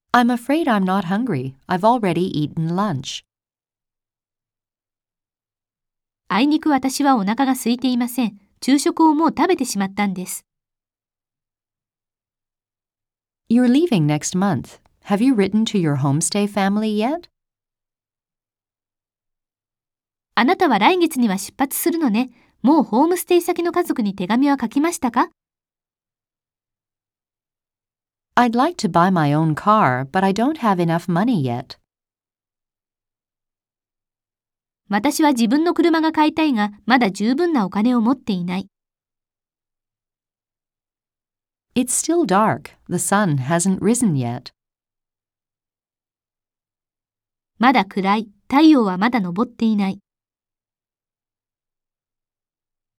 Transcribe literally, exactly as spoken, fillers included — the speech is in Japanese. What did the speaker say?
I'm afraid I'm not hungry. I've already eaten lunch. あいにく私はお腹が空いていません。昼食をもう食べてしまったんです。 You're leaving next month. Have you written to your homestay family yet? あなたは来月には出発するのね。もうホームステイ先の家族に手紙は書きましたか？ I'd like to buy my own car, but I don't have enough money yet. 私は自分の車が買いたいが、まだ十分なお金を持っていない。 It's still dark. The sun hasn't risen yet. まだ暗い。太陽はまだ昇っていない。